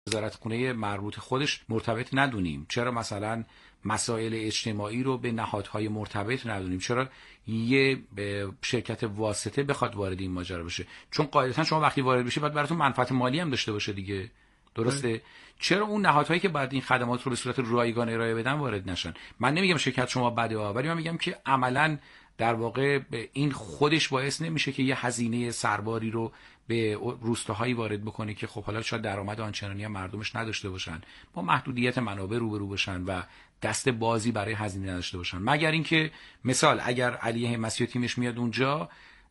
وزارتخونه مربوط خودش مرتبط ندونیم؟ چرا مثلا مسائل اجتماعی رو به نهادهای مرتبط ندونیم؟ چرا یه شرکت واسطه بخواد وارد این ماجرا بشه؟ چون قاعدتا شما وقتی وارد بشی باید براتون منفعت مالی هم داشته باشه دیگه، درسته؟ چرا اون نهادهایی که باید این خدمات رو به صورت رایگان ارائه بدن وارد نشن؟ من نمیگم شرکت شما بده، ولی من میگم که عملاً در واقع این خودش باعث نمیشه که یه هزینه سرباری رو به روستاهایی وارد بکنه که خب حالا شاید درآمد آنچنانی هم مردمش نداشته باشن، با محدودیت منابع روبرو باشن و دست بازی برای هزینه نداشته باشن، مگر اینکه مثال اگر علی همتی و تیمش میاد اونجا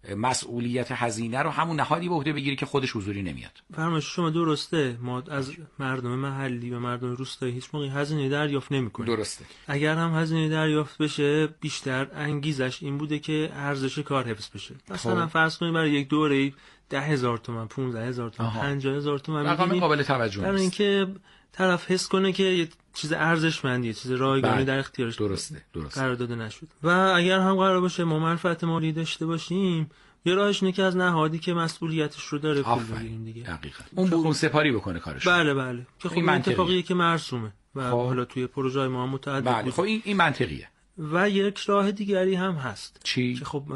مسئولیت هزینه رو همون نهادی به عهده بگیره که خودش حضوری نمیاد. فرمایش شما درسته، ما از مردم محلی و مردم روستایی هیچ موقع هزینه دریافت نمی‌کنیم. درسته. اگر هم هزینه دریافت بشه بیشتر انگیزش این بوده که ارزش کار حفظ بشه. مثلا فرض کنید برای یک دوره 10,000 تومان، 15,000 تومان، 50,000 تومان رقم قابل توجه برای اینکه طرف حس کنه که یه چیز ارزشمندیه، چیز رایگانی در اختیارش درسته قرار داده نشد. و اگر هم قرار باشه ما منفعت مالی داشته باشیم، یه راهش اینه که از نهادی که مسئولیتش رو داره پول بگیریم دیگه. دقیقاً. اون سپاری بکنه کارش. بله. که خب این اتفاقیه که مرسومه و حالا توی پروژه‌های ما متعدد بله. خب این منطقیه. و یک راه دیگری هم هست. چی؟ که خب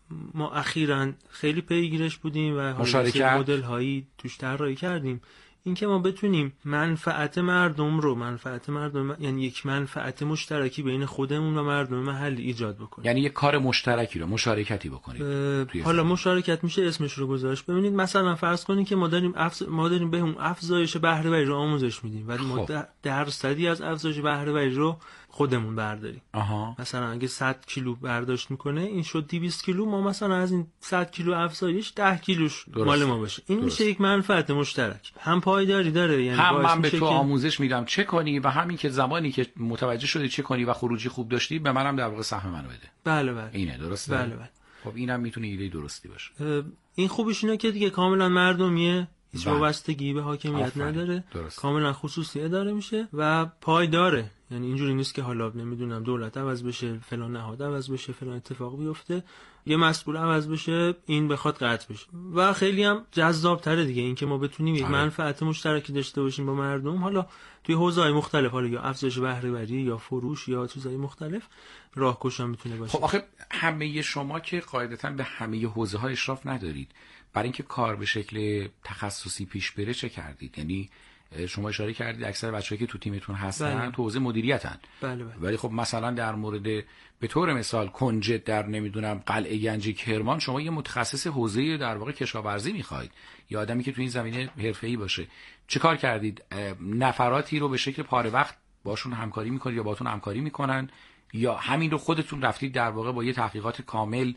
ما اخیراً خیلی پیگیرش بودیم و مشارکت مدل‌هایی توش طراحی کردیم. اینکه ما بتونیم منفعت مردم یعنی یک منفعت مشترکی بین خودمون و مردم محلی ایجاد بکنیم، یعنی یک کار مشترکی رو مشارکتی بکنیم. حالا مشارکت میشه اسمش رو گذاشت. ببینید مثلا فرض کنید که ما داریم به اون افزایش بهره وری رو آموزش میدیم و ما درصدی از افزایش بهره وری رو خودمون برداریم. مثلا اگه 100 کیلو برداشت میکنه، این شد 200 کیلو، ما مثلا از این 100 کیلو افزایش 10 کیلوش مال ما باشه. این میشه یک منفعت مشترک، هم پایداری داره، یعنی هم من به تو آموزش میدم چه کنی و همین که زمانی که متوجه شدی چه کنی و خروجی خوب داشتی به منم در واقع سهم منو بده. بله. اینه درسته؟ بله. خب اینم میتونه ایده درستی باشه. این خوبیش اینه که دیگه کاملا مردمیه، هیچ وابستگی به حاکمیت نداره، کاملا خصوصی اداره میشه و پایداره. یعنی اینجوری نیست که حالا نمیدونم دولت عوض بشه، فلان نهاد عوض بشه، فلان اتفاق بیفته، یه مسئول عوض بشه این بخواد قطع بشه. و خیلی هم جذاب تره دیگه اینکه ما بتونیم یک منفعت مشترکی داشته باشیم با مردم، حالا توی حوزه‌های مختلف، حالا یا افزایش بهره وری یا فروش یا چیزهای مختلف، راهکش هم میتونه باشه. خب آخه همه شما که قاعدتاً به همه حوزه‌ها اشراف ندارید، برای اینکه کار به شکل تخصصی پیش بره چه کردید؟ یعنی شما اشاره کردید اکثر بچه‌ها که تو تیمتون هستن تو حوزه مدیریتن. بله. ولی خب مثلا در مورد به طور مثال کنجد در نمیدونم قلعه گنجی کرمان، شما یه متخصص حوزه در واقع کشاورزی می‌خواید، یا آدمی که تو این زمینه حرفه‌ای باشه. چه کار کردید؟ نفراتی رو به شکل پاره وقت باشون همکاری می‌کنید یا باهاتون همکاری می‌کنن، یا همین رو خودتون رفتید در واقع با یه تحقیقات کامل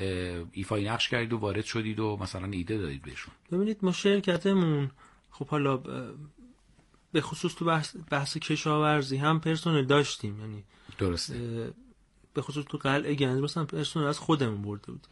ایفای نقش کردید و وارد شدید و مثلا ایده دادید بهشون؟ ببینید ما شرکتمون خب حالا به خصوص تو بحث کشاورزی هم پرسنل داشتیم، یعنی درسته، به خصوص تو قلعه گنج مثلا پرسنل از خودمون برده بود.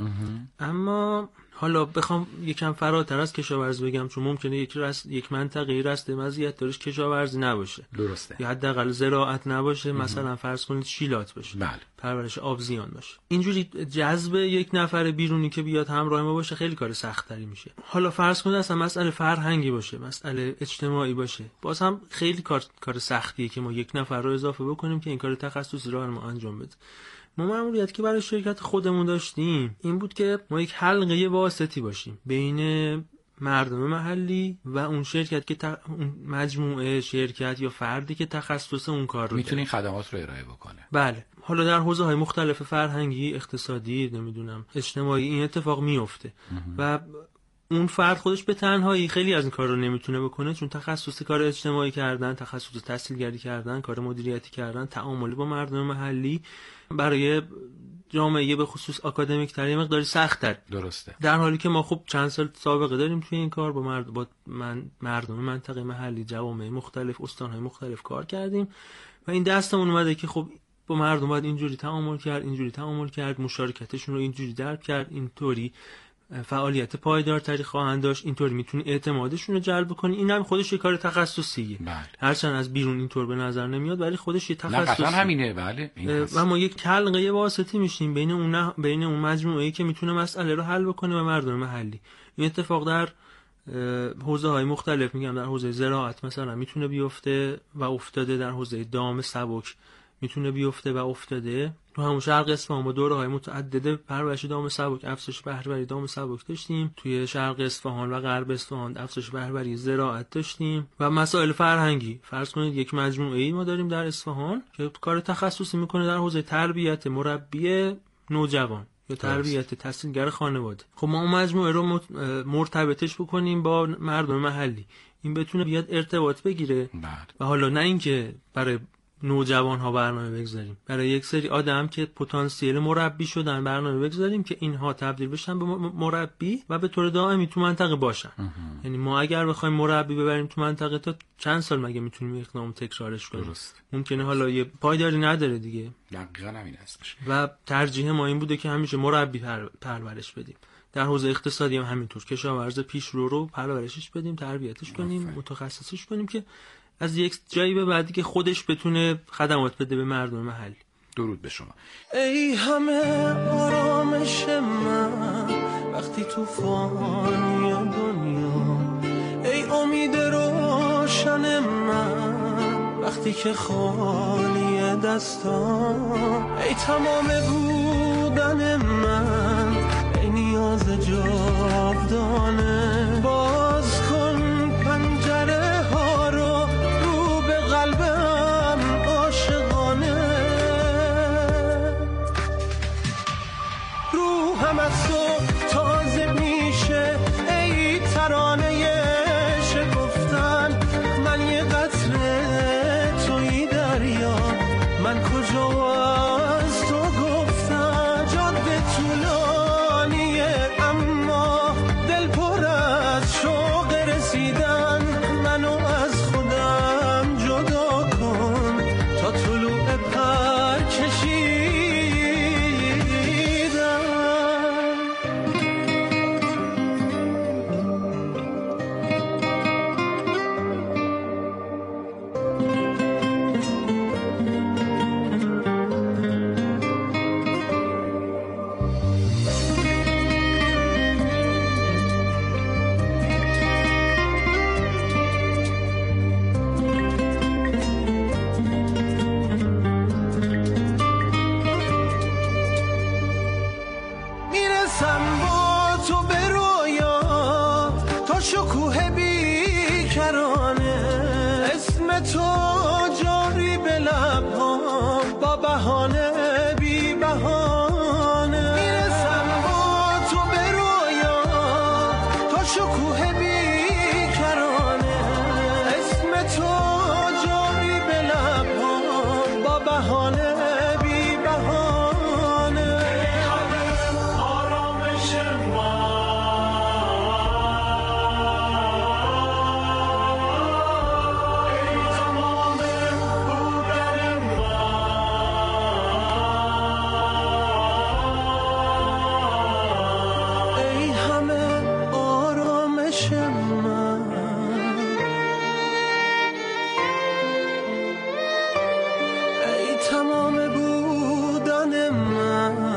اما حالا بخوام یکم فراتر از کشاورزی بگم، چون ممکنه یک منطقه رسته مزیت دارش کشاورزی نباشه، درسته، یا حداقل زراعت نباشه، مثلا فرض کنید شیلات باشه، بله، پرورش آبزیان باشه. اینجوری جذب یک نفر بیرونی که بیاد همراه ما باشه خیلی کار سخت‌تری میشه. حالا فرض کنید اصلا مسئله فرهنگی باشه، مسئله اجتماعی باشه، باز هم خیلی کار سختیه که ما یک نفر رو اضافه بکنیم که این کار تخصصی رو ما انجام بده. ما مأموریت که برای شرکت خودمون داشتیم این بود که ما یک حلقه واسطی باشیم بین مردم محلی و اون شرکت که اون مجموعه شرکت یا فردی که تخصص اون کار رو میتونه خدمات رو ارائه بکنه. بله. حالا در حوزه‌های مختلف فرهنگی، اقتصادی، نمیدونم اجتماعی این اتفاق میفته و اون فرد خودش به تنهایی خیلی از این کار رو نمیتونه بکنه، چون تخصص کار اجتماعی کردن، تخصص تحصیلگری کردن، کار مدیریتی کردن، تعامل با مردم محلی برای جامعه به خصوص آکادمیک تر یه مقداری سخت‌تر. درسته. در حالی که ما خب چند سال سابقه داریم توی این کار با مردم منطقه محلی، جوامع مختلف، استان‌های مختلف کار کردیم و این دستمون اومده که خب با مردم باید اینجوری تعامل کرد، مشارکتشون رو اینجوری درک کرد، اینطوری فعالیت پایدارتری خواهند داشت، اینطوری میتونی اعتمادشون رو جلب کنی. این هم خودش یه کار تخصصیه. بله. هرچند از بیرون اینطور به نظر نمیاد ولی خودش یه تخصصی. نه همینه. بله. و ما یک حلقه واسطی میشیم بین اون مجموعه‌ای که میتونه مسئله رو حل بکنه و مردم محلی. این اتفاق در حوزه های مختلف، میگم در حوزه زراعت مثلا میتونه بیفته و افتاده، در حوزه دام سبک میتونه بیفته و افتاده. تو همون شرق اصفهان با دوره‌های متعدد پرورش دام سبک، افزایش بهره‌وری دام سبک داشتیم. توی شرق اصفهان و غرب اصفهان افزایش بهره‌وری زراعت داشتیم. و مسائل فرهنگی، فرض کنید یک مجموعه‌ای ما داریم در اصفهان که کار تخصصی میکنه در حوزه تربیت مربی نوجوان یا تربیت تحصیلگر خانواده. خب ما اون مجموعه رو مرتبطش بکنیم با مردم محلی، این بتونه بیاد ارتباط بگیره. و حالا نه اینکه برای نوجوان ها برنامه بگذاریم، برای یک سری آدم که پتانسیل مربی شدن برنامه بگذاریم که اینها تبدیل بشن به مربی و به طور دائمی تو منطقه باشن. یعنی ما اگر بخوایم مربی ببریم تو منطقه تا چند سال مگه میتونیم اقدام تکرارش کنیم؟ ممکنه حالا یه پایداری نداره دیگه. دقیقاً همین هستش. و ترجیح ما این بوده که همیشه مربی پرورش بدیم. در حوزه اقتصادی هم همینطور، کشاورز پیشرو پرورشش بدیم، تربیتش کنیم، متخصصش کنیم که از یک جایی به بعدی که خودش بتونه خدمات بده به مردم محلی. درود به شما. ای همه آرامش من وقتی طوفانی دنیا، ای امید روشن من وقتی که خالی دستام، ای تمام بودن من، ای نیاز جاودانه، باز کن پنجره ها رو به قلبم عاشقانه، روحم از تو تازه میشه، ای ترانه شکفتن، من یه قطره توی دریا، من کجا از تو گفتم، جاده طولانیه اما دل پر از شوق رسیدن، منو از خودم جدا کن تا طلوع پر کشیدن. میرسم با تو به رویا، تا شکوه بیکرانه، اسم تو جاری به لب‌ها، با بهانه بی بهانه، میرسم با تو به رویا، تا شکوه بیکرانه، اسم تو جاری به لب‌ها، با بهانه بی بهانه. آرامش ای همه آرامش من، ای تمام بودن من.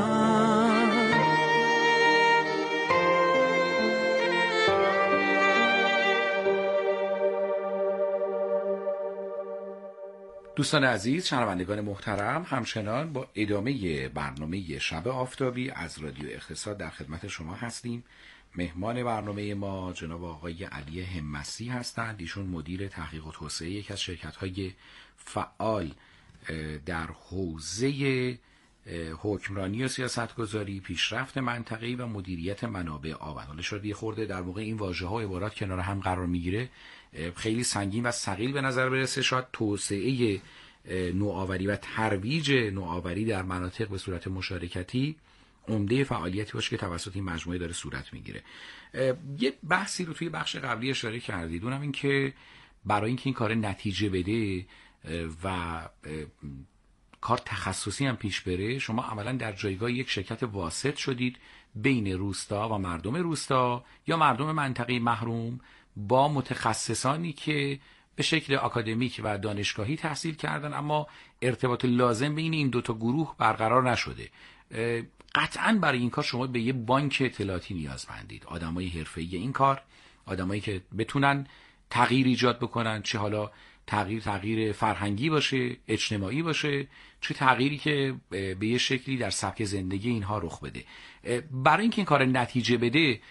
دوستان عزیز، شنوندگان محترم، همچنان با ادامه برنامه شب آفتابی از رادیو اقتصاد در خدمت شما هستیم. مهمان برنامه ما جناب آقای علی همتی هستند. ایشون مدیر تحقیق و توسعه یکی از شرکت‌های فعال در حوزه حکمرانی و سیاستگذاری، پیشرفت منطقه‌ای و مدیریت منابع آب. حالا شاید یه خورده در واقع این واژه‌ها و عبارات کنار هم قرار میگیره خیلی سنگین و ثقیل به نظر برسه. شاید توسعه نوآوری و ترویج نوآوری در مناطق به صورت مشارکتی عمده فعالیتی باشه که توسط این مجموعه داره صورت میگیره. یه بحثی رو توی بخش قبلی اشاره کردید، اونم این که برای اینکه این کار نتیجه بده و کار تخصصی هم پیش بره، شما عملا در جایگاه یک شرکت واسط شدید بین روستا و مردم روستا یا مردم منطقه محروم با متخصصانی که به شکل اکادمیک و دانشگاهی تحصیل کردن، اما ارتباط لازم بین این دوتا گروه برقرار نشده. قطعاً برای این کار شما به یه بانک اطلاعاتی نیازمندید، آدمای حرفه‌ای این کار، آدمایی که بتونن تغییر ایجاد بکنن، چه حالا تغییر فرهنگی باشه، اجتماعی باشه، چه تغییری که به یه شکلی در سبک زندگی اینها رخ بده. برای اینکه این کار نتیجه بده،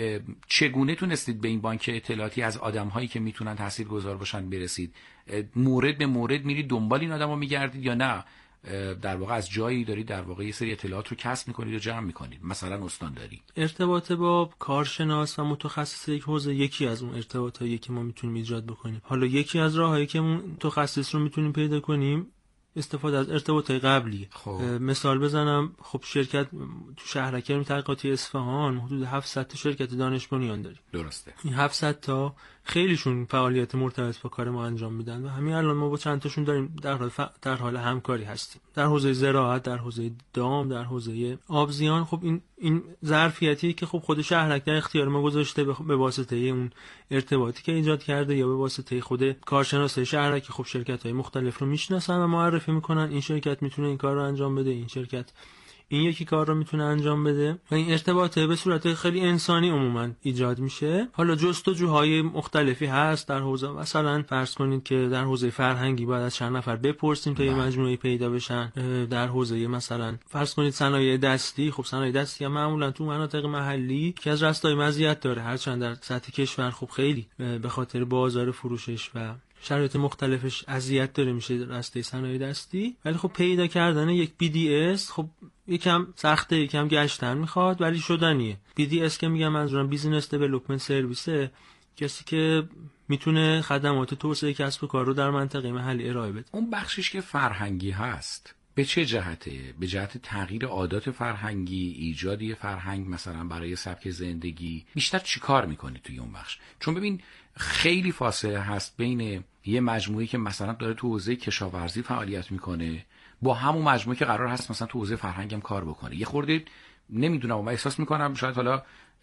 چگونه تونستید به این بانک اطلاعاتی از آدم‌هایی که میتونن تاثیرگذار باشن برسید؟ مورد به مورد میرید دنبال این آدم‌ها میگردید یا نه در واقع از جایی دارید در واقع یه سری اطلاعات رو کسب میکنید و جمع میکنید؟ مثلا استانداری، ارتباط با کارشناس و متخصص یک حوزه یکی از اون ارتباطایی که ما میتونیم ایجاد بکنیم. حالا یکی از راهایی که متخصص رو میتونیم پیدا کنیم استفاده از ارتباطات قبلی. مثال بزنم، خب شرکت تو شهرک علمی تحقیقاتی اصفهان حدود 700 تا شرکت دانش بنیان داریم. درسته. این 700 تا خیلیشون فعالیت مرتبط با کار ما انجام میدن و همین الان ما با چند تاشون داریم در حال همکاری هستیم. در حوزه زراعت، در حوزه دام، در حوزه آبزیان. خب این ظرفیتی که خب خود شهرک در اختیار ما گذاشته به واسطه اون ارتباطی که ایجاد کرده یا به واسطه خود کارشناسای شهرک که خب شرکت‌های مختلف رو میشناسن و معرفی میکنن این شرکت میتونه این کار رو انجام بده، این شرکت این یکی کار رو میتونه انجام بده و این ارتباط به صورت خیلی انسانی عموما ایجاد میشه. حالا جستجوهای مختلفی هست در حوزه، مثلا فرض کنید که در حوزه فرهنگی باید از چند نفر بپرسیم تا یه مجموعه پیدا بشن. در حوزه مثلا فرض کنید صنایع دستی، خب صنایع دستی هم معمولا تو مناطق محلی که از رستای مزیت داره، هرچند در سطح کشور خب خیلی به خاطر بازار فروشش و شرایط مختلفش اذیت داره میشه راسته صنایع دستی، ولی خب پیدا کردن یک BDS خب یکم سخته، یکم گشتن میخواد ولی شدنیه. BDS که میگم منظورم بیزینس دیولپمنت سرویسه، کسی که میتونه خدمات توسعه کسب و کار رو در منطقه محلی ارائه بده. اون بخشش که فرهنگی هست به چه جهته؟ به جهت تغییر عادات فرهنگی، ایجادی فرهنگ مثلا برای سبک زندگی، بیشتر چی کار میکنی توی اون بخش؟ چون ببین خیلی فاصله هست بین یه مجموعه‌ای که مثلا داره تو حوزه کشاورزی فعالیت میکنه با همون مجموعه‌ای که قرار هست مثلا تو حوزه فرهنگ هم کار بکنه. یه خورده نمیدونم، من احساس میکنم شاید حالا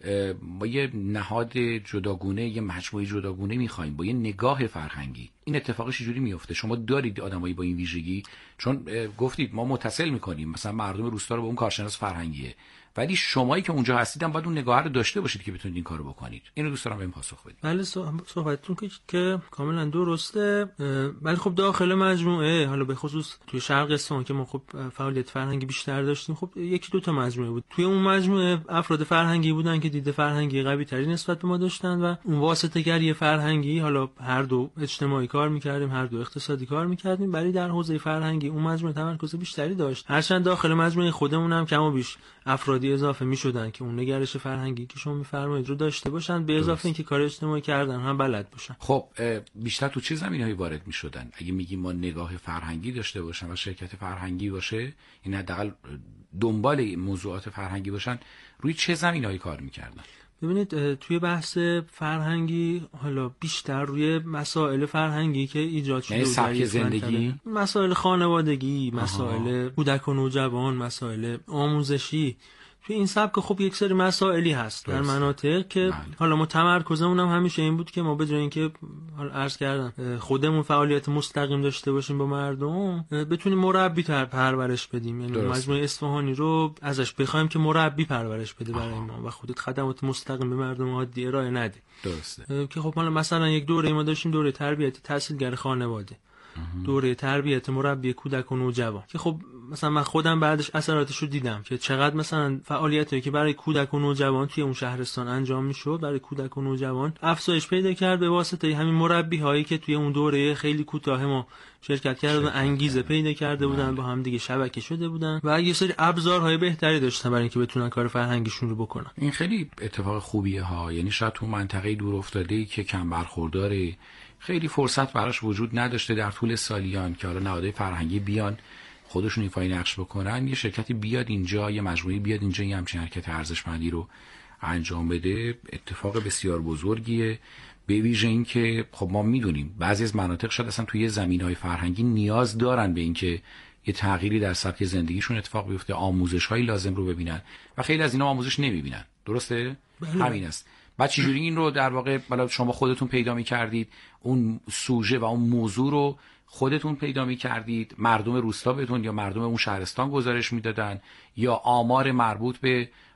با یه نهاد جداگونه، یه مجموعه جداگونه میخوایم با یه نگاه فرهنگی. این اتفاقش چجوری میفته؟ شما دارید آدمایی با این ویژگی؟ چون گفتید ما متصل میکنیم مثلا مردم روستا رو با اون کارشناس فرهنگیه، ولی شمایی که اونجا هستید هم باید اون نگاه رو داشته باشید که بتونید این کارو بکنید. اینو دوست دارم بهم پاسخ بدید. بله، صحبتتون که کاملا درسته. ولی خب داخل مجموعه، حالا به خصوص توی شرق اصفهان که ما خب فعالیت فرهنگی بیشتر داشتیم، خب یکی دو تا مجموعه بود. توی اون مجموعه افراد فرهنگی بودن که دید فرهنگی قوی تری نسبت به ما داشتن و اون واسطه‌گری فرهنگی، حالا هر دو اجتماعی کار می‌کردیم، هر دو اقتصادی کار می‌کردیم، ولی در حوزه فرهنگی اون مجموعه تمرکز بیشتری داشت. هرچند داخل مجموعه خودمون هم کم و بیش افرادی اضافه می‌شدن که اون نگرش فرهنگی که شما می‌فرمایید رو داشته باشن، به اضافه اینکه کار اجتماعی کردن هم بلد باشن. خب بیشتر تو چه زمینه‌ای وارد می‌شدن؟ اگه میگیم ما نگاه فرهنگی داشته باشن و شرکت فرهنگی باشه، این حداقل دنبال موضوعات فرهنگی باشن، روی چه زمینه‌ای کار می‌کردن؟ ببینید توی بحث فرهنگی حالا بیشتر روی مسائل فرهنگی که ایجاد شده، سبک زندگی، مسائل خانوادگی، مسائل کودک و نوجوان، مسائل آموزشی، توی این سبک خب یک سری مسائلی هست در مناطق که حالا ما تمرکزمون هم همیشه این بود که ما به جای اینکه حالا عرض کردم خودمون فعالیت مستقیم داشته باشیم با مردم، بتونیم مربی پرورش بدیم. یعنی مجموعه اصفهانی رو ازش بخوایم که مربی پرورش بده برای ما و خودت خدمات مستقیم به مردم عادی ارائه نده. درسته. که خب حالا مثلا یک دوره ما داشتیم، دوره تربیت تحصیلگر خانواده، دوره تربیت مربی کودک و نوجوان، که خب مثلا من خودم بعدش اثراتش رو دیدم که چقدر مثلا فعالیتایی که برای کودک و نوجوان توی اون شهرستان انجام میشد برای کودک و نوجوان افزایش پیدا کرد به واسطه همین مربی هایی که توی اون دوره خیلی کوتاه ما شرکت کردن و انگیزه پیدا کرده بودن، با هم دیگه شبکه شده بودن و یه سری ابزارهای بهتری داشتن برای اینکه بتونن کار فرهنگیشون رو بکنن. این خیلی اتفاق خوبیه ها. یعنی شاید تو منطقه دور افتاده‌ای که کم برخورداره، خیلی فرصت براش وجود نداشته در طول سالیان که حالا نهادهای فرهنگی بیان خودشون ایفای نقش بکنن، یه شرکتی بیاد اینجا، یه مجموعه بیاد اینجا یه همچین حرکت ارزشمندی رو انجام بده، اتفاق بسیار بزرگیه. به ویژه این که خب ما میدونیم بعضی از مناطق شاید اصلا توی زمینهای فرهنگی نیاز دارن به این که یه تغییری در سبک زندگیشون اتفاق بیفته، آموزش‌های لازم رو ببینن و خیلی از اینا آموزش نمیبینن. درسته؟ همین است. بعد چجوری این رو در واقع بالا شما خودتون پیدا می‌کردید، اون سوژه و اون موضوع رو خودتون پیدا می‌کردید، مردم روستا بهتون یا مردم اون شهرستان گزارش میدادن، یا آمار مربوط به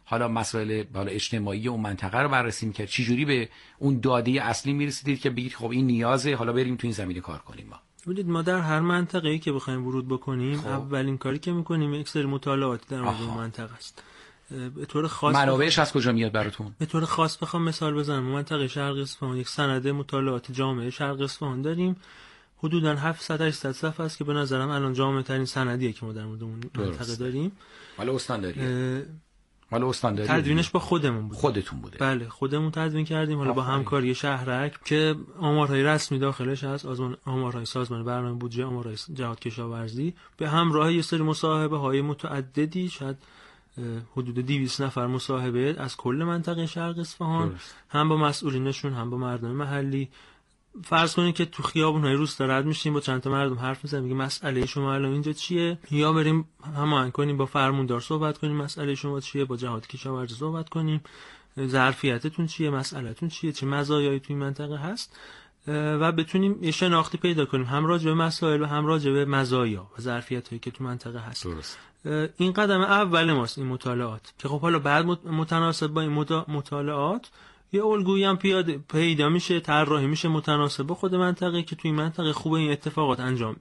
حالا مسائل اجتماعی اون منطقه رو بررسی می‌کرد؟ چه جوری به اون داده اصلی می‌رسیدید که بگید خب این نیازه، حالا بریم تو این زمینه کار کنیم؟ ببینید ما در هر منطقه‌ای که بخوایم ورود بکنیم اولین کاری که می‌کنیم یک سری مطالعاتی در مورد اون منطقه است. به طور خاص منابعش از کجا میاد براتون؟ به طور خاص بخوام مثال بزنم، منطقه شرق اصفهان یک سند مطالعات جامعه شرق اصفهان داریم، حدوداً 700-800 صفحه است که به نظرم الان جامع‌ترین سندیه که ما در مورد اون منطقه داریم. مال استانداری تدوینش با خودمون بود. خودتون بوده؟ بله خودمون تدوین کردیم، حالا با همکاری شهرک که آمارهای رسمی داخلش هست، آمارهای سازمان برنامه بودجه، آمارهای جهاد کشاورزی، به همراه یه سری مصاحبه های متعددی، شاید حدود 200 نفر مصاحبه از کل منطقه شرق اصفهان، هم با مسئولینشون هم با مردم محلی. فرض کنید که تو خیابون‌های روستا رد میشیم، با چند تا مردم حرف میزنیم، میگیم مسئله شما الان اینجا چیه، یا بریم هماهنگ کنیم با فرماندار صحبت کنیم مسئله شما چیه، با جهاد کشاورزی صحبت کنیم ظرفیتتون چیه، مسئلهتون چیه، چه مزایایی تو این منطقه هست و بتونیم یه شناختی پیدا کنیم هم راجع به مسائل و هم راجع به مزایا و ظرفیتایی که تو منطقه هست. درست. این قدم اول ماست، این مطالعات، که خب حالا بعد متناسب با این مطالعات یه الگویی هم پیدا میشه، طراحی میشه متناسب با خود منطقه که توی منطقه خوبه این اتفاقات انجام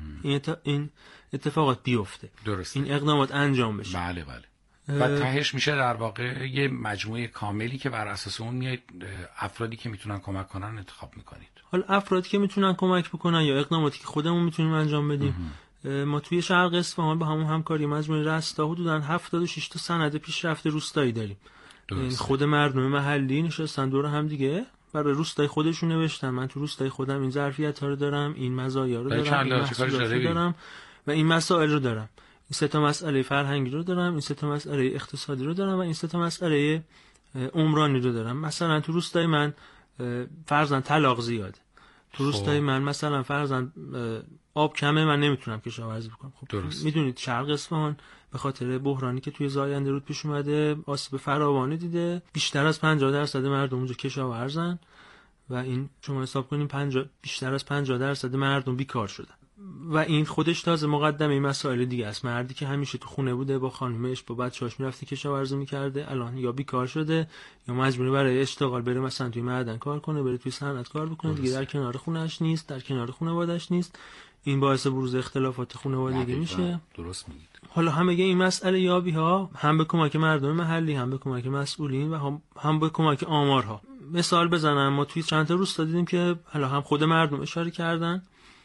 این اتفاقات بیفته. درست. این اقدامات انجام بشه. بله. و تهش میشه در واقع یه مجموعه کاملی که بر اساس اون میاد افرادی که میتونن کمک کنن انتخاب میکنید. حالا افرادی که میتونن کمک بکنن یا اقداماتی که خودمون میتونیم انجام بدیم، ما توی شرق اصفهان با همون همکاری مجموعه رستا حدوداً 76 تا سند پیشرفت روستایی داریم. این خود مردم محلی نشستن دور هم دیگه برای روستای خودشون نوشتن من تو روستای خودم این ظرفیت‌ها رو دارم، این مزایا رو دارم، این محصولات رو دارم و این مسائل رو دارم، این سه تا مسئله فرهنگی رو دارم، این سه تا مسئله اقتصادی رو دارم و این سه تا مسئله عمرانی رو دارم. مثلا تو روستای من فرضاً طلاق زیاده، تو روستای من مثلا فرضاً آب کمه، من نمیتونم کشاورزی بکنم. خب میدونید شرق اصفهان به خاطر بحرانی که توی زاینده رود پیش اومده آسیب فراوانی دیده، بیشتر از 50% مردم اونجا کشاورزن و این شما حساب کنین بیشتر از 50% مردم بیکار شدن و این خودش تازه مقدمه مسائل دیگه است. مردی که همیشه تو خونه بوده با خانومش با بچه‌هاش میرفته کشاورزی میکرده، الان یا بیکار شده یا مجبوره برای اشتغال بره مثلا توی معدن کار کنه، بره توی صنعت کار بکنه، دیگه در کنار خونه‌اش نیست، در کنار خانواده‌اش نیست. این باعث بروز اختلافات خانوادگی میشه. درست میگید. حالا همه این مسئله یابی‌ها هم به کمک مردم محلی، هم به کمک مسئولین و هم به کمک آمارها. مثال بزنم، ما توی چند تا روستا دیدیم که حالا هم خود مردم اشاره کردن،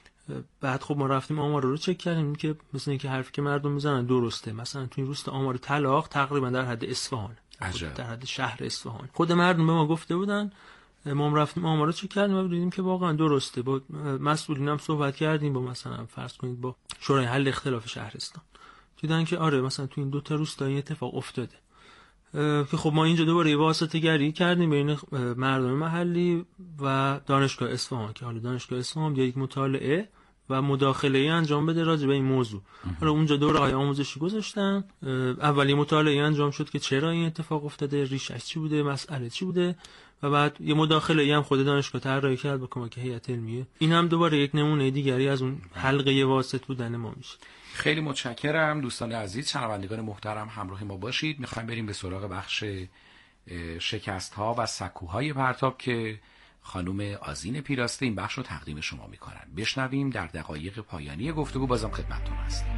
بعد خب ما رفتیم آمار رو چک کردیم که مثلا اینکه حرفی که مردم میزنن درسته. مثلا توی روستا آمار طلاق تقریبا در حد اصفهان، در حد شهر اصفهان. خود مردم به ما گفته بودن، ما رفتیم آمار رو چک کردیم و دیدیم که واقعا درسته. با مسئولین هم صحبت کردیم، با مثلا فرض کنید با شورای حل اختلاف شهرستان، دیدن که آره مثلا تو این دو تا روستا این اتفاق افتاده. که خب ما اینجا دوباره واسطه گری کردیم بین مردم محلی و دانشگاه اصفهان که حالا دانشگاه اصفهان یک مطالعه و مداخله‌ای انجام بده راجع به این موضوع. حالا اونجا دوره‌های آموزشی گذاشتن، اولی مطالعه انجام شد که چرا این اتفاق افتاده، ریشش چی بوده، مسئله چی بوده و بعد یه مداخله‌ای هم خود دانشگاه طراحی کرد با کمک هیئت علمیه. این هم دوباره یک نمونه دیگری از اون حلقه واسط بودن ما میشه. خیلی متشکرم دوستان عزیز، شنوندگان محترم، همراه ما باشید. میخوایم بریم به سراغ بخش شکست‌ها و سکوهای پرتاب که خانم آذین پیراسته این بخش رو تقدیم شما میکنن. بشنویم، در دقایق پایانی گفتگو بازم خدمتتون هستیم.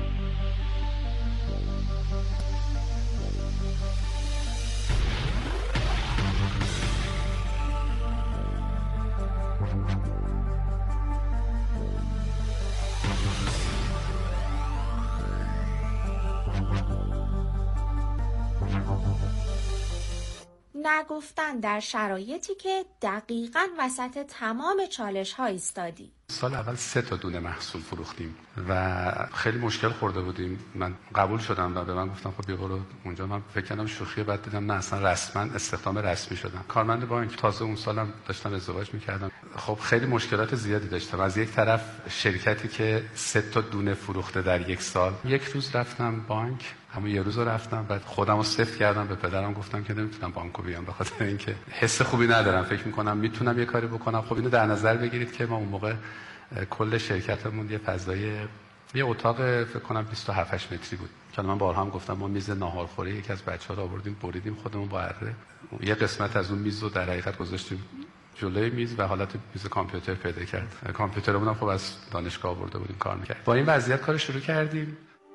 نگفتن در شرایطی که دقیقاً وسط تمام چالش‌ها ایستادی. سال اول 3 تا دونه محصول فروختیم و خیلی مشکل خورده بودیم. من قبول شدم و به من گفتم خب بیا برو اونجا. من فکر کردم شوخیه، بعد دیدم نه، اصلا رسما استخدام رسمی شدم. کارمند بانک، تازه اون سالم داشتم ازدواج می‌کردم. خب خیلی مشکلات زیادی داشتم. از یک طرف شرکتی که 3 تا دونه فروخته در یک سال، یک روز رفتم بانک، همون یه روز رفتم، بعد خودم رو صفر کردم، به پدرم گفتم که نمیتونم بانکو بیام به خاطر اینکه حس خوبی ندارم، فکر میکنم میتونم یه کاری بکنم. خب اینو در نظر بگیرید که ما اون موقع کل شرکتمون یه فضای یه اتاق فکر کنم 27 متری بود که من بارها هم گفتم ما میز ناهارخوری یکی از بچه‌ها رو آوردیم بریدیم خودمون با اره، یه قسمت از اون میز رو در حقیقت گذاشتیم جلوی میز و حالت میز کامپیوتر پیدا کرد. کامپیوترمون هم خب از دانشگاه آورده بودیم کار می‌کرد. با این وضعیت کار شروع کردیم.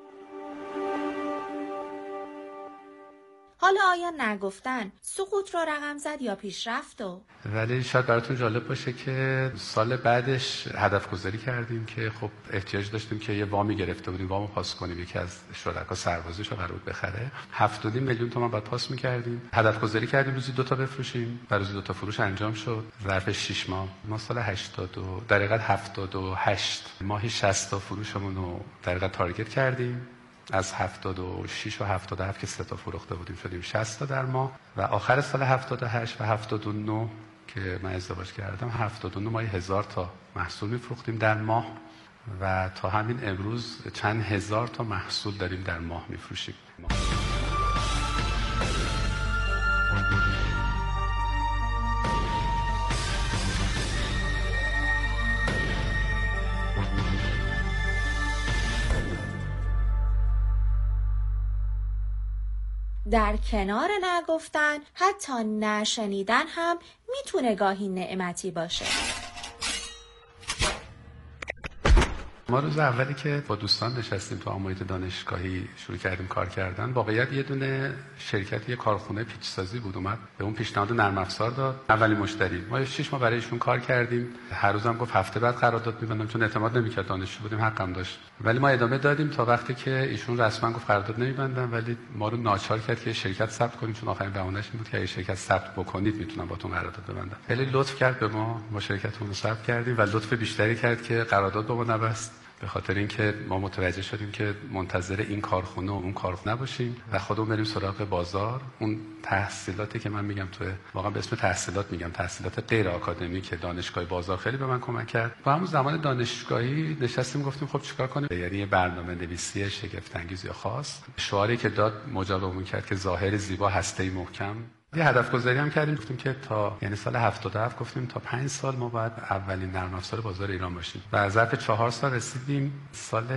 حالا آیا نگفتن سقوط رو رقم زد یا پیشرفت؟ ولی شاید براتون جالب باشه که سال بعدش هدف گذاری کردیم که خب احتیاج داشتیم که یه وامی گرفته بودیم، وامو پاس کنیم، یکی از شرکا سربازیش رو قرار بود بخره، 7.5 میلیون تومان بعد پاس می‌کردیم. هدف گذاری کردیم روزی 2 تا بفروشیم و روزی 2 تا فروش انجام شد. ظرف 6 ماه ما سال 82 در حقیقت 78 ماهی 60 تا فروشمون رو در حقیقت تارگت کردیم. از 76 و 77 که 3 تا فروخته بودیم شدیم 60 تا در ماه و آخر سال 78 و 79 که من ازدواج کردم 79 ماهی 1000 تا محصول میفروختیم در ماه و تا همین امروز چند هزار تا محصول داریم در ماه میفروشیم. در کنار نگفتن حتی نشنیدن هم میتونه گاهی نعمتی باشه. ما روز اولی که با دوستان نشستیم تو محیط دانشگاهی شروع کردیم کار کردن، واقعیت یه دونه شرکت، یه کارخونه پیچ سازی بود اومد به اون پیشنهاد نرم افزار داد. اولین مشتری ما 6 ماه برای ایشون کار کردیم. هر روزم گفت هفته بعد قرارداد می‌بندم، چون اعتماد نمی‌کرد، دانشجو بودیم، حقم داشت. ولی ما ادامه دادیم تا وقتی که ایشون رسما گفت قرارداد نمی‌بندم، ولی ما رو ناچار کرد که شرکت ثبت کنیم، چون آخرین بهونه‌اش این بود که اگه شرکت ثبت بکنید میتونم باهاتون قرارداد ببندم. خیلی لطف کرد به ما شرکتمون رو ثبت کردیم و لطف بیشتری کرد که قرارداد با ما نبست، به خاطر اینکه ما متوجه شدیم که منتظر این کارخونه و اون کارخونه نباشیم و خودمون بریم سراغ بازار. اون تحصیلاتی که من میگم تو واقعا به اسم تحصیلات میگم، تحصیلات غیر آکادمیک دانشگاه بازار خیلی به من کمک کرد. با همون زمان دانشگاهی نشستیم گفتیم خب چیکار کنیم، یعنی یه برنامه‌نویسی شگفت انگیز یا خاص. شعاری که داد مجابمون کرد که ظاهر زیبا هسته محکم. یه هدف گذاری هم کردیم، گفتیم که تا یعنی سال 77 گفتیم تا 5 سال ما باید اولین نرم افزار بازار ایران باشیم و ظرف 4 سال رسیدیم. سال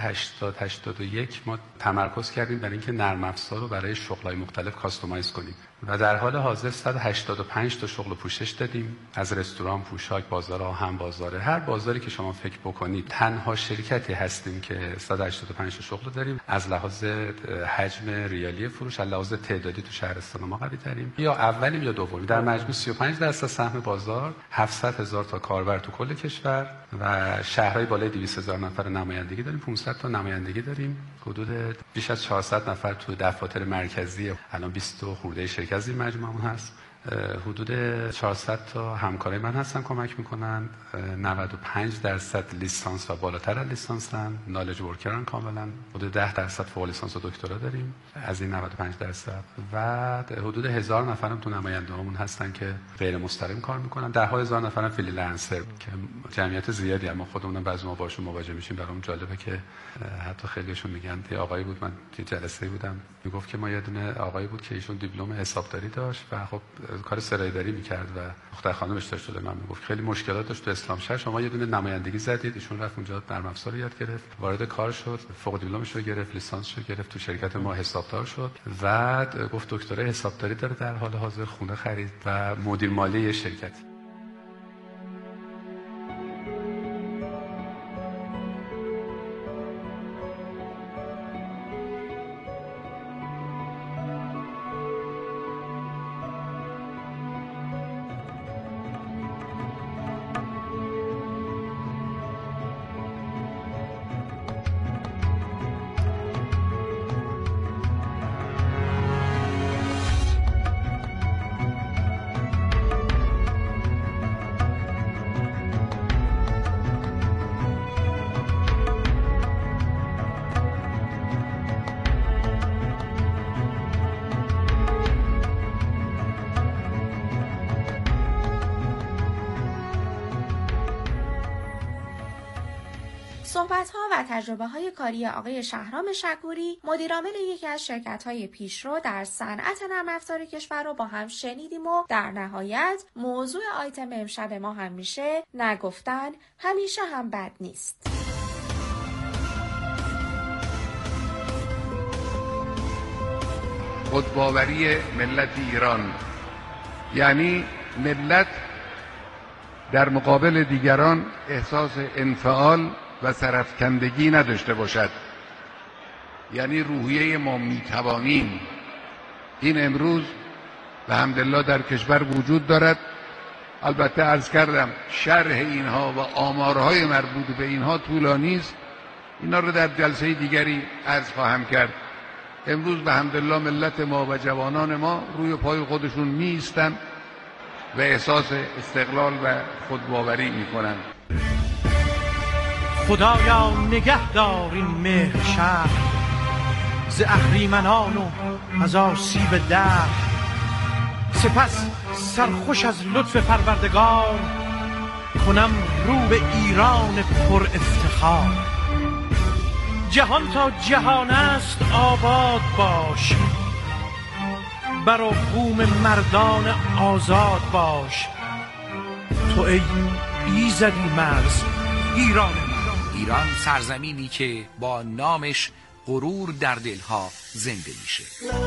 81 ما تمرکز کردیم بر اینکه نرم افزار رو برای شغل‌های مختلف کاستومایز کنیم و در حال حاضر 185 تا شغل پوشش دادیم، از رستوران، پوشاک، بازار آهن، بازار هر بازاری که شما فکر بکنید. تنها شرکتی هستیم که 185 تا شغل داریم، از لحاظ حجم ریالی فروش، از لحاظ تعدادی تو شهرستان ما قوی تریم، یا اولیم یا دومیم. در مجموع 35% سهم بازار، 700,000 تا کاربر تو کل کشور و شهرهای بالای 200,000 نفر نمایندگی داریم، 500 تا نمایندگی داریم، حدود بیش از 400 نفر تو دفاتر مرکزی، الان 20 خورده شرکت زیر مجموعمون هست، حدود 400 تا همکارای من هستن کمک میکنن، 95% لیسانس و بالاتر از لیسانسن، نالج ورکرن کاملا، حدود 10% فوق لیسانس و دکترا داریم از این 95% و حدود 1000 نفرم تو نماینده‌هامون هستن که غیر مستقیم کار میکنن، 10,000 نفرم فریلنسر که جمعیت زیادی، اما خودمون بعضی ما باشون مواجه میشیم. برام جالبه که حتی خیلیشون میگن، یه آقایی بود من توی جلسه بودم میگفت که ما یه دونه آقایی بود که ایشون دیپلم حسابداری داشت و خب کار سرایداری میکرد و دختر خانمش داشت. من میگفت خیلی مشکلات داشت تو اسلام شهر، شما یه دونه نمایندگی زدید، ایشون رفت اونجا نرم افزار رو یاد گرفت، وارد کار شد، فوق دیپلمش رو گرفت، لیسانسش رو گرفت، تو شرکت ما حسابدار شد و گفت دکترای حسابداری داره، در حال حاضر خونه خرید و مدیر مالی یه شرکت. صحبت‌ها و تجربه‌های کاری آقای شهرام شکوری، مدیرعامل یکی از شرکت‌های پیشرو در صنعت نرم افزار کشور رو با هم شنیدیم و در نهایت موضوع آیتم امشب ما هم میشه نگفتن همیشه هم بد نیست. خودباوری ملت ایران، یعنی ملت در مقابل دیگران احساس انفعال و سرافکندگی نداشته باشد، یعنی روحیه ما میتوانیم. این امروز به حمدالله در کشور وجود دارد. البته عرض کردم شرح اینها و آمارهای مربوط به اینها طولانی است، اینا رو در جلسه دیگری عرض خواهم کرد. امروز به حمدالله ملت ما و جوانان ما روی پای خودشون می ایستند و احساس استقلال و خودباوری می کنند. خدایا نگهدار این مهر شهر ز اهریمنان و از آسیب دهر، سپس سرخوش از لطف پروردگار کنم رو به ایران پر افتخار. جهان تا جهان است آباد باش، بر و بوم مردان آزاد باش. تو ای ایزدی مرز ایران، ایران سرزمینی که با نامش غرور در دلها زنده میشه.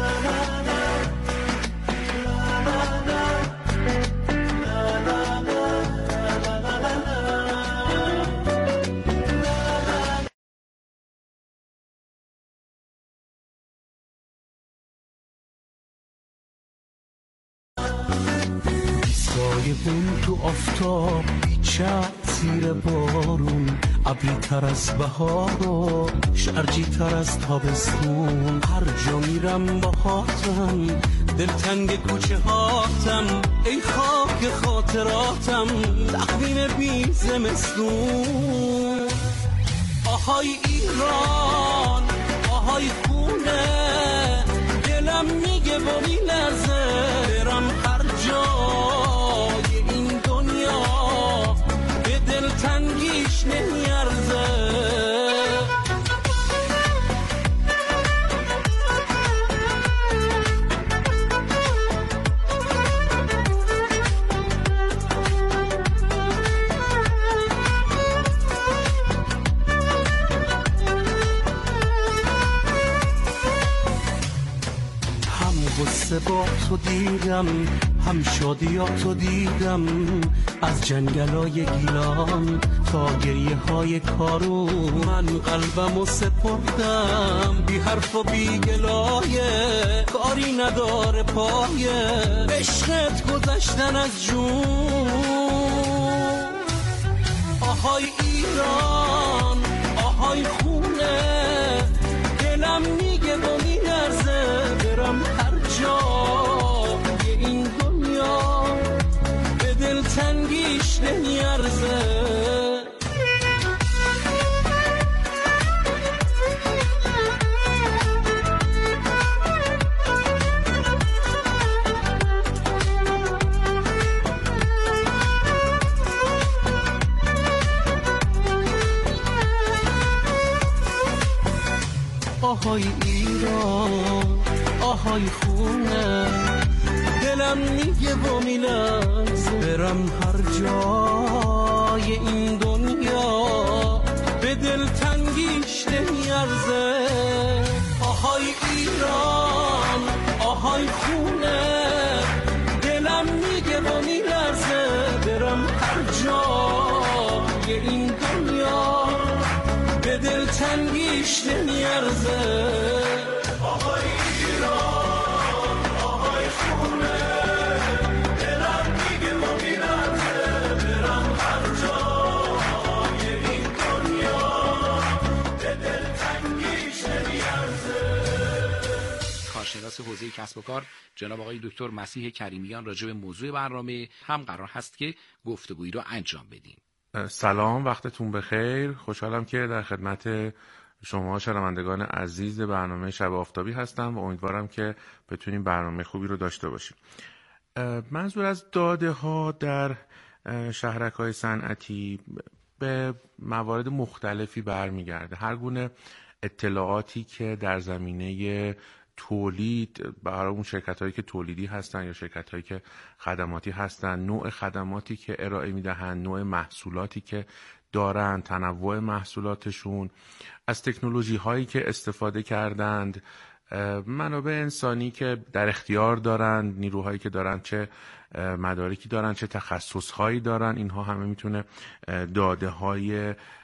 سایبون تو آفتاب بیچت زیر بارون، ابری تر از بهار و شرجی تر از تابستون. هر جا میرم با هاتم دلتنگ کوچه هاتم، ای خاک خاطراتم تقویم بی زمستون. آهای ایران آهای خونه، دلم میگه با میلرزه برم هر جای این دنیا، به دلتنگیش نمیارزه. قصه با تو دیدم، هم شادیاتو دیدم، از جنگلای گیلان تا گریه های کارون. من قلبمو سپردم بی حرف و بی گلایه، کاری نداره پایه عشقت گذشتن از جون. آهای ایران آهای خونه، دلم میگه با میلرزه برم هر جای این دنیا، به دلتنگیش نمیارزه. آهای ایران آهای خونه، دلم میگه با میلرزه برم هر جای این دنیا، به دلتنگیش نمیارزه. آهای ایران آهای خونه، دلم میگه با میلرزه برم هر جای این دنیا، به دلتنگیش نمیارزه. آهای ایران آهای خونه، دلم میگه با میلرزه برم هر جای این دنیا، به دلتنگیش نمیارزه. کارشناس حوزه کسب و کار جناب آقای دکتر مسیح کریمیان راجع به موضوع برنامه هم قرار هست که گفتگویی رو انجام بدیم. سلام، وقتتون بخیر. خوشحالم که در خدمت شما شنوندگان عزیز برنامه شب آفتابی هستم و امیدوارم که بتونیم برنامه خوبی رو داشته باشیم. منظور از داده ها در شهرک‌های صنعتی به موارد مختلفی برمیگرده. هر گونه اطلاعاتی که در زمینه تولید برای اون شرکت‌هایی که تولیدی هستن یا شرکت‌هایی که خدماتی هستن، نوع خدماتی که ارائه میدهن، نوع محصولاتی که دارن، تنوع محصولاتشون، از تکنولوژی هایی که استفاده کردند، منابع انسانی که در اختیار دارن، نیروهایی که دارن، چه مدارکی دارن، چه تخصصهایی دارن، اینها همه میتونه داده های